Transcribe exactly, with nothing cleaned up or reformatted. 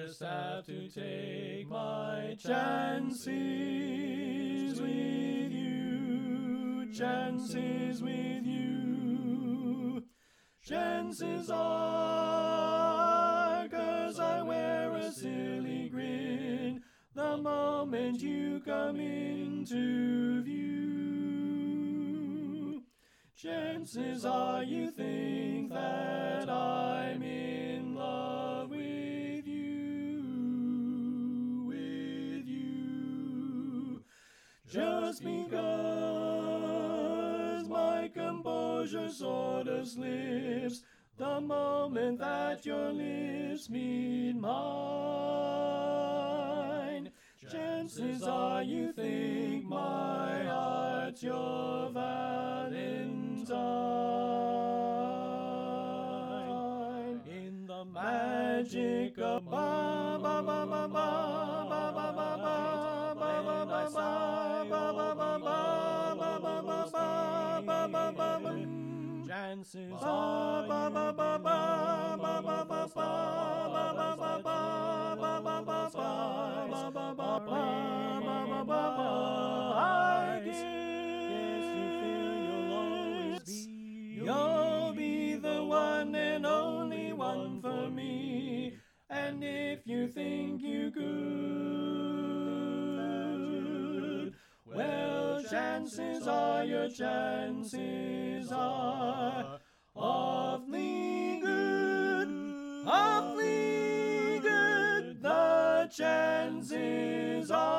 just have to take my chances with you, chances with you. Chances are, 'cause I wear a silly grin the moment you come into view. Chances are you think that I'm in love with you, with you. Just because my composure sort of slips the moment that your lips meet mine. Chances are you think my heart's your Valentine. In the magic of ba ba ba ba ba ba ba ba ba ba ba ba ba ba ba ba. Chances are ba ba ba ba ba ba ba ba ba ba ba ba ba ba. I guess you feel you'll always be, you'll be the one and only one for me. And if you think you could, well, chances are your chances are awfully good, awfully good. The chances are